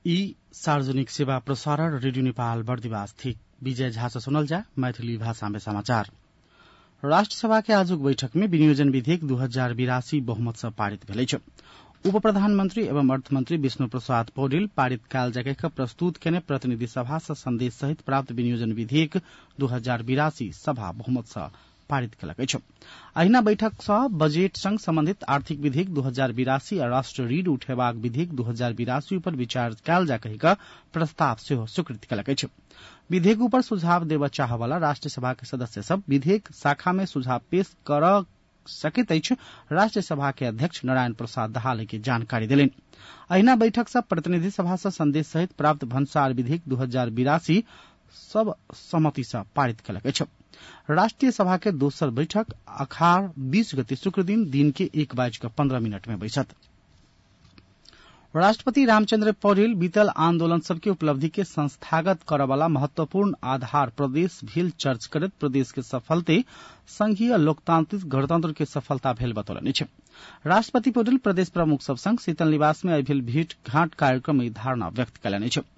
ई सार्वजनिक सेवा प्रसारण रेडियो नेपाल बर्दिवास थी विजय झा से सुनल जा मैथिली भाषा में समाचार। राष्ट्रसभा के आजुक बैठक में विनियोजन विधेयक 2082 बहुमत से पारित भेलै छ। उप प्रधानमंत्री एवं अर्थमंत्री विष्णु प्रसाद पौडेल पारित काल जगह प्रस्तुत केने प्रतिनिधि सभा से संदेश सहित प्राप्त विनियोजन विधेयक 2082 सभा बहुमत से पारित कलकै छ। अहिना बैठक से बजेट संग संबंधित आर्थिक विधेयक 2082 आ राष्ट्र ऋण उठेबाक विधेयक 2082 पर विचार कयल जा कहिका प्रस्ताव सेहो स्वीकृत कलकै छ। विधेयक पर सुझाव देव चाहवाला राष्ट्रीय सभा के सदस्य सब विधेयक शाखा में सुझाव पेश कर सकैत अछि। राष्ट्रीय सभा के अध्यक्ष नारायण प्रसाद दाहाल के जानकारी देलनि। अहिना बैठक से प्रतिनिधि सभा से संदेश सहित प्राप्त भन्सार विधेयक 2082 सब सहमति से पारित कलकै छ। राष्ट्रीय सभा के दोसर बैठक अखाड़ 20 गते शुक्र दिन के 1:15 में बैसत। राष्ट्रपति रामचंद्र पौडेल बीतल आंदोलन सबके उपलब्धि के संस्थागत करवाला महत्वपूर्ण आधार प्रदेश भेल चर्च करत प्रदेश के सफलते संघीय लोकतांत्रिक गणतंत्र के सफलता भेल बतौलनि छ। राष्ट्रपति पौडेल प्रदेश प्रमुख सब संग शीतल निवास में भेल भेंट घाट कार्यक्रम में धारणा व्यक्त कयलनि छ।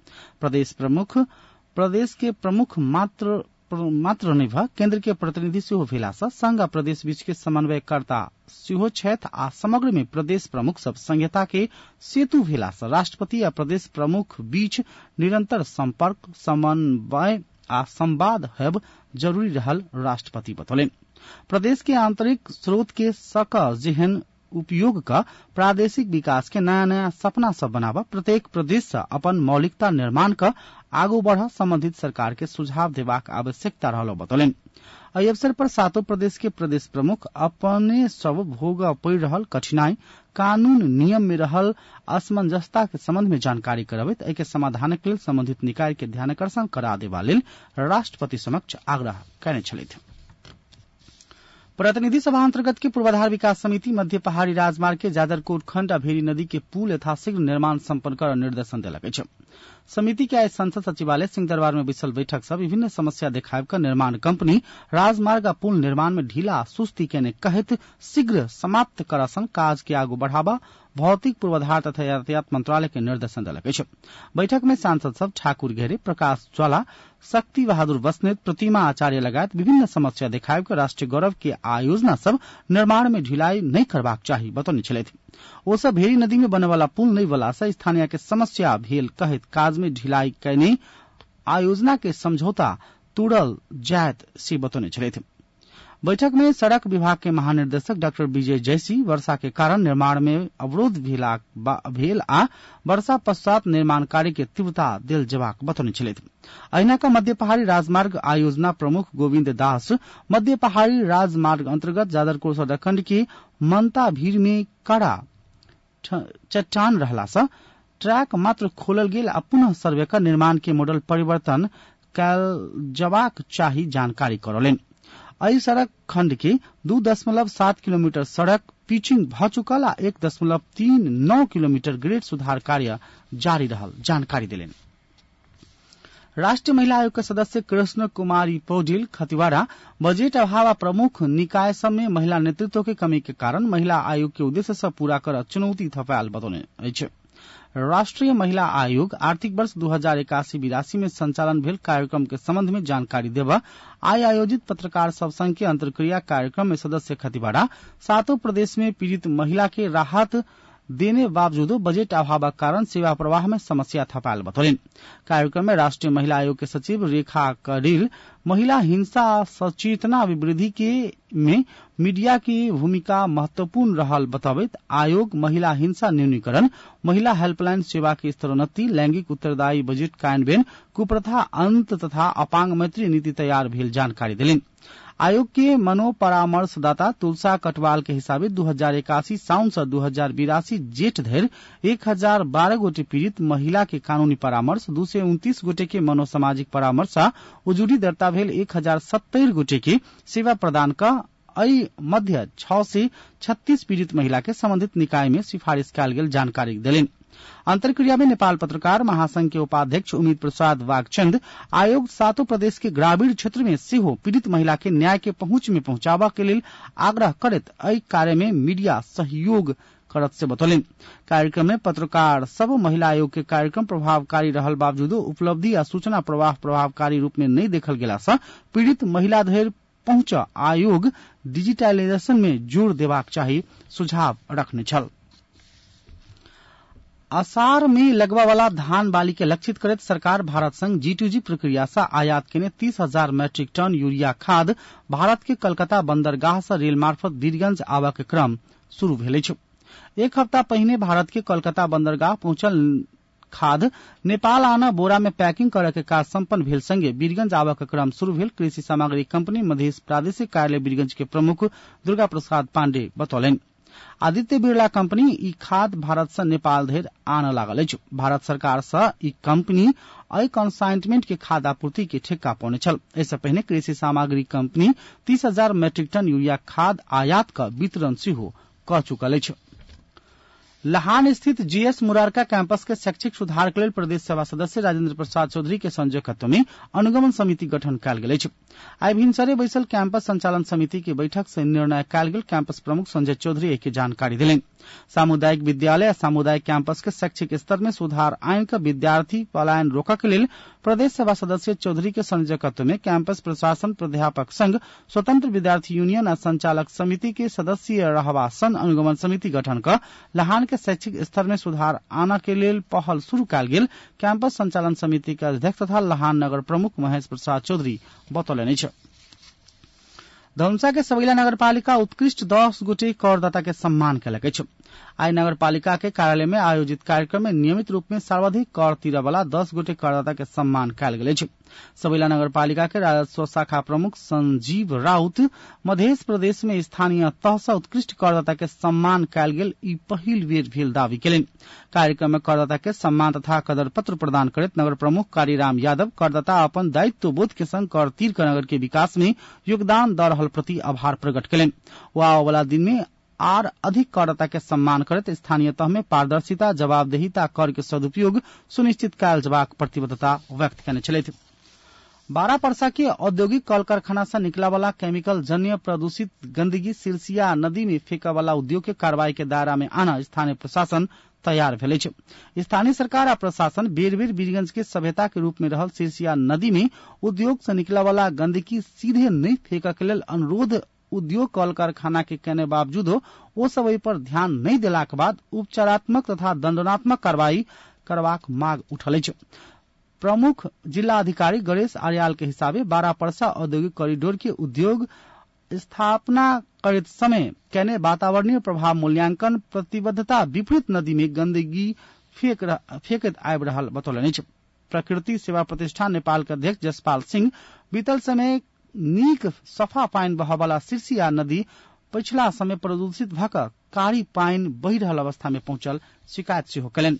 प्रदेश के प्रमुख मात्र नै भ केन्द्र के प्रतिनिधि सेहो भेला सँ संघ आ प्रदेश बीच के समन्वयकर्ता सेहो छथि आ समग्र में प्रदेश प्रमुख सब संहिता के सेतु भेला सँ राष्ट्रपति आ प्रदेश प्रमुख बीच निरंतर संपर्क समन्वय आ संवाद हेब जरूरी रहल राष्ट्रपति बतौलनि। प्रदेश के आंतरिक स्रोत के सक जेहन उपयोग का प्रादेशिक विकास के नया नया सपना सब बनावा प्रत्येक प्रदेश से अपन मौलिकता निर्माण का आगू बढ़ा संबंधित सरकार के सुझाव देबाक आवश्यकता रहलो बतौलनि। एहि अवसर पर सातों प्रदेश के प्रदेश प्रमुख अपने सब भोग पड़ रहल कठिनाई कानून नियम में रहल असमंजसता के संबंध में जानकारी करबैत एहि के समाधान के लेल संबंधित निकाय के ध्यानाकर्षण करा देबा लेल राष्ट्रपति समक्ष आग्रह कयने छलथि। प्रतिनिधि सभा अंतर्गत के पूर्वाधार विकास समिति मध्य पहाड़ी राजमार्ग के जादरकोट खंड आ भेरी नदी के पुल यथाशीघ्र निर्माण सम्पन्न कर निर्देशन देलकै छ। समिति के आज संसद सचिवालय सिंहदरबार में बैसल बैठक से विभिन्न समस्या देखाब कर निर्माण कंपनी राजमार्ग आ पुल निर्माण में ढीला सुस्ती केने कहत शीघ्र समाप्त करसन काज के आगू बढ़ावा भौतिक पूर्वाधार तथा यातायात मंत्रालय के निर्देशन देलकै छ। बैठक में सांसद सब ठाकुर घेरे, प्रकाश ज्वाला, शक्ति बहादुर बस्नेत, प्रतिमा आचार्य लगायत विभिन्न समस्या देखाब कर राष्ट्रीय गौरव के आयोजना सब निर्माण में ढिलाई नहीं करबाक चाही बतौने छलथि। ओ सब भेरी नदी में बने वाला पुल नहीं वाला से स्थानीय के समस्या भेल कहत काज में ढिलाई कैने आयोजना के समझौता तोड़ल जायत से बतौने छलथि। बैठक में सड़क विभाग के महानिर्देशक डॉक्टर विजय जैसी वर्षा के कारण निर्माण में अवरोध भेल आ वर्षा पश्चात निर्माण कार्य के तीव्रता देल जबाक बतौने छलथि। अहिना का मध्य पहाड़ी राजमार्ग आयोजना प्रमुख गोविंद दास मध्य पहाड़ी राजमार्ग अंतर्गत जादरकोट सड़कखंड के मनता भीड़ में कड़ा चट्टान रहला सा ट्रैक मात्र खोलल गेल आ पुनः सर्वे कर निर्माण के मॉडल परिवर्तन कयल जबाक चाही जानकारी करौलनि। एहि सड़क खंड के 2.7 किलोमीटर सड़क पिचिंग भ चुकल आ 1.39 किलोमीटर ग्रेड सुधार कार्य जारी रहल जानकारी देलनि। राष्ट्रीय महिला आयोग के सदस्य कृष्ण कुमारी पौडेल खतिवाड़ा बजट अभाव आ प्रमुख निकाय सब में महिला नेतृत्व के कमी के कारण महिला आयोग के उद्देश्य से पूरा कर चुनौती थपायल बतौने अछि। राष्ट्रीय महिला आयोग आर्थिक वर्ष 2081-82 में संचालन भेल कार्यक्रम के संबंध में जानकारी देवा आय आयोजित पत्रकार सब संघ के अंतर्क्रिया कार्यक्रम में सदस्य खतिवाड़ा सातों प्रदेश में पीड़ित महिला के राहत देने बावजूद बजट अभाव कारण सेवा प्रवाह में समस्या थपायल बतौलनि। कार्यक्रम में राष्ट्रीय महिला आयोग के सचिव रेखा करील महिला हिंसा सचेतना अभिवृद्धि के में मीडिया की भूमिका महत्वपूर्ण रहल बताबैत आयोग महिला हिंसा न्यूनीकरण, महिला हेल्पलाइन सेवा के स्तरोन्नति, लैंगिक उत्तरदायी बजट कार्यान्वयन, कुप्रथा अंत तथा अपांग मैत्री नीति तैयार भेल जानकारी देलनि। आयोग के मनोपरामर्शदाता तुलसा कटवाल के हिसाबे 2081 साउन से 2082 जेठ धरि 1012 गोटे पीड़ित महिला के कानूनी परामर्श, 229 गोटे के मनोसामाजिक परामर्श आ उजुरी दर्ता भेल 1070 गोटे के सेवा प्रदान का एहि मध्य 6 से 36 पीड़ित महिला के संबंधित निकाय में सिफारिश कयल गेल जानकारी देलनि। अंतर्क्रिया में नेपाल पत्रकार महासंघ के उपाध्यक्ष उम्मीद प्रसाद वागचंद आयोग सातों प्रदेश के ग्रामीण क्षेत्र में सेहो पीड़ित महिला के न्याय के पहुंच में पहुंचावा के लिए आग्रह करत एहि कार्य में मीडिया सहयोग करत से बतौलन। कार्यक्रम में पत्रकार सब महिला आयोग के कार्यक्रम प्रभावकारी रहल बावजूदो उपलब्धि आ सूचना प्रवाह प्रभावकारी रूप में नहीं देखल गेला से पीड़ित महिला धरि पहुंच आयोग डिजिटलाइजेशन में जोर देबाक चाही सुझाव रखने छल। आषाढ़ में लगवा वाला धान बाली के लक्षित करत सरकार भारत संग G2G प्रक्रिया से आयात केने 30,000 मैट्रिक टन यूरिया खाद भारत के कलकत्ता बंदरगाह से रेल मार्फत वीरगंज आवा के क्रम शुरू भेल छै। एक हफ्ता पहिने भारत के कलकत्ता बंदरगाह पहुंचल खाद नेपाल आना बोरा में पैकिंग करे के काज संपन्न भेल संगे वीरगंज आवा के क्रम शुरू भेल। कृषि सामग्री कंपनी मधेश प्रादेशिक कार्यालय वीरगंज के प्रमुख दुर्गा प्रसाद पांडे बतौलन। आदित्य बिरला कंपनी ई खाद भारत से नेपाल धरि आने लागल अछि। भारत सरकार से ई कंपनी अई कंसाइनमेंट के खाद आपूर्ति के ठेका पौने छल। इससे पहले कृषि सामग्री कंपनी 30,000 मैट्रिक टन यूरिया खाद आयात का वितरण सेहो क चुकल अछि। लहान स्थित जीएस मुरारका कैंपस के शैक्षिक सुधार के लिए प्रदेश सभा सदस्य राजेंद्र प्रसाद चौधरी के संयोजकत्व में अनुगमन समिति गठन कयल गेल अछि। आइ भिनसरे बैसल कैंपस संचालन समिति के बैठक से निर्णय कयल गेल। कैंपस प्रमुख संजय चौधरी एक जानकारी दिलेन। सामुदायिक विद्यालय आ सामुदायिक कैंपस के शैक्षिक स्तर में सुधार आइन का विद्यार्थी पलायन रोकऽ के लेल प्रदेश सभा सदस्य चौधरी के संयोजकत्व में कैंपस प्रशासन प्राध्यापक संघ स्वतंत्र विद्यार्थी यूनियन आ संचालक समिति के सदस्य रहबा सन अनुगमन समिति गठन कर लहान के शैक्षिक स्तर में सुधार आना के लेल पहल शुरू कयल गेल। कैंपस संचालन समिति के अध्यक्ष तथा लहान नगर प्रमुख महेश प्रसाद चौधरी बतौलनि अछि। धनुषा के सबैला नगरपालिका उत्कृष्ट 10 गोटे करदाता के सम्मान कयलक अछि। आई नगरपालिका के कार्यालय में आयोजित कार्यक्रम में नियमित रूप में सर्वाधिक कर तीरे वाला 10 गोटे करदाता के सम्मान कयल गेल अछि। सबैला नगरपालिका के राजस्व शाखा प्रमुख संजीव राउत मध्य प्रदेश में स्थानीय तह से उत्कृष्ट करदाता के सम्मान कयल गेल ई पहिल बेर भेल दावी केलनि। कार्यक्रम में करदाता के सम्मान तथा कदर पत्र प्रदान करत नगर प्रमुख कारीराम यादव करदाता अपन दायित्व बोध के संग कर तीर के नगर के विकास में योगदान द रहल प्रति आभार प्रकट केलनि। आने वाला दिन में आर अधिक करदाता के सम्मान करत स्थानीय तह में पारदर्शिता जवाबदेहिता कर के सदुपयोग सुनिश्चित कयल जबाक प्रतिबद्धता व्यक्त कयने छलथि। बारापर्सा के औद्योगिक कल कारखाना से निकला वाला केमिकल जन्य प्रदूषित गंदगी सिरसिया नदी में फेंका वाला उद्योग के कार्रवाई के दायरा में आना स्थानीय प्रशासन तैयार भेल अछि। स्थानीय सरकार आ प्रशासन बेर बेर वीरगंज के सभ्यता के रूप में रहल सिरसिया नदी में उद्योग से निकला वाला गंदगी सीधे नहीं फेंका के लेल अनुरोध उद्योग कल कारखाना के कहने बावजूदो ओ सब एहि पर ध्यान नहीं देलाक बाद उपचारात्मक तथा दंडनात्मक कार्रवाई करबाक मांग उठल अछि। प्रमुख जिला अधिकारी गणेश आर्याल के हिसाबे बारापर्सा औद्योगिक कॉरिडोर के उद्योग स्थापना करते समय कहने वातावरणीय प्रभाव मूल्यांकन प्रतिबद्धता विपरीत नदी में गंदगी फेंकत आबि रहल बतौलनि अछि। प्रकृति सेवा प्रतिष्ठान नेपाल के अध्यक्ष जसपाल सिंह बीतल समय नीक सफा पानि बहय वाला सिरसिया नदी पिछला समय प्रदूषित भऽ कऽ कारी पानि बहि रहल अवस्था में पहुंचल शिकायत सेहो कयलनि।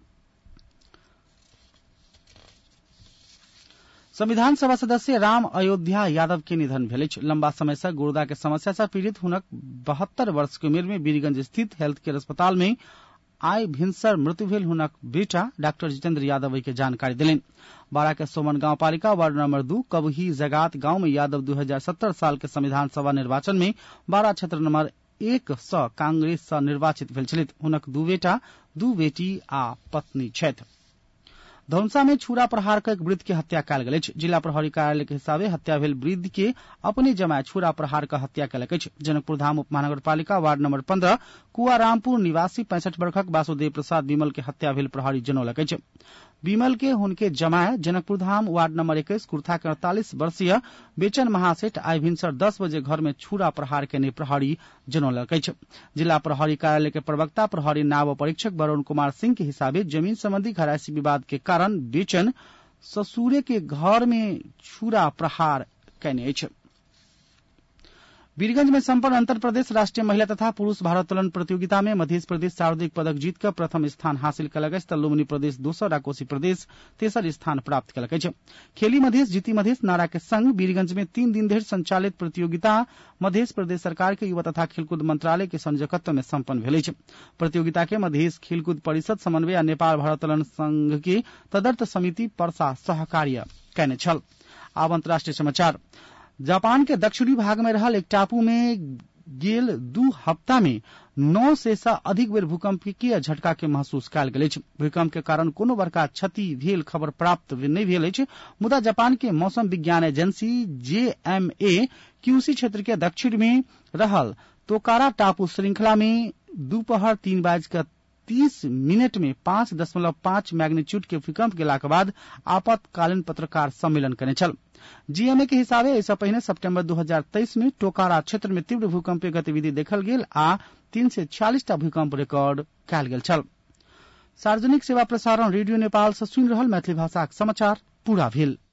संविधान सभा सदस्य राम अयोध्या यादव के निधन भेल अछि। लंबा समय से गुर्दा के समस्या से पीड़ित हुनक 72 वर्ष के उम्र में वीरगंज स्थित हेल्थ केयर अस्पताल में आई भिनसर मृत्यु भेल। हुनक बेटा डॉक्टर जितेंद्र यादव के जानकारी दिलेन। बारा के सोमन गांव पालिका वार्ड नंबर 2 कबही जगात गांव में यादव 2070 साल के संविधान सभा निर्वाचन में बारा क्षेत्र नंबर 1 से कांग्रेस से निर्वाचित भेल छथि। हुनक 2 बेटा 2 बेटी आ पत्नी छथि। धनुषा में छुरा प्रहार कर एक वृद्ध के हत्या कयल गेल अछि। जिला प्रहरी कार्यालय के हिसाबे हत्या भेल वृद्ध के अपने जमाय छुरा प्रहार कर हत्या कयलक अछि। जनकपुर धाम उप महानगरपालिका वार्ड नंबर 15 कुआरामपुर निवासी 65 वर्षक वासुदेव प्रसाद विमल के हत्या भेल प्रहरी जनौलक अछि। विमल के हुनके जमाय जनकपुर धाम वार्ड नंबर 21 कुर्था के 48 वर्षीय बेचन महासेठ आई भिनसर 10 बजे घर में छुरा प्रहार केने प्रहरी जनौलक अछि। जिला प्रहरी कार्यालय के प्रवक्ता प्रहरी नाव परीक्षक वरुण कुमार सिंह के हिसाबे जमीन संबंधी घरायसी विवाद के कारण बेचन ससुरे के घर में छुरा प्रहार कैने अछि। वीरगंज में संपन्न अंतर प्रदेश राष्ट्रीय महिला तथा पुरुष भारोत्तोलन प्रतियोगिता में मध्य प्रदेश सर्वाधिक पदक जीत कर प्रथम स्थान हासिल कयलक अछि। लुम्बिनी प्रदेश दोसर आ कोसी प्रदेश तेसर स्थान प्राप्त कयलक अछि। खेली मधेश जीती मधेश नारा के संग वीरगंज में 3 दिन धरि संचालित प्रतियोगिता मध्य प्रदेश सरकार के युवा तथा खेलकूद मंत्रालय के संयोजकत्व में संपन्न भेल अछि। प्रतियोगिता के मधेश खेलकूद परिषद समन्वय आ नेपाल भारोत्तोलन संघ के तदर्थ समिति पर्सा सहकार्य कयने छल। आब अंतर्राष्ट्रीय समाचार। जापान के दक्षिणी भाग में रहल एक टापू में गेल 2 हफ्ता में 9 से अधिक बेर भूकंपीय झटका के महसूस कयल गेल अछि। भूकंप के कारण कोनो बड़का क्षति भेल खबर प्राप्त नहीं भेल अछि, मुदा जापान के मौसम विज्ञान एजेंसी JMA क्यूसी क्षेत्र के दक्षिण में रहल तोकारा टापू श्रृंखला में दोपहर 3:30 में 5.5 मैग्नीट्यूड के भूकंप गेला के बाद आपातकालीन पत्रकार सम्मेलन कने छल। जीएमए के हिसाबे ऐसा पहिने सितंबर 2023 में टोकारा क्षेत्र में तीव्र भूकंपीय गतिविधि देखल गेल आ 346 टा भूकंप रिकॉर्ड कयल गेल छल। सार्वजनिक सेवा प्रसारण रेडियो नेपाल से सुनि रहल मैथिली भाषाक समाचार पूरा भेल।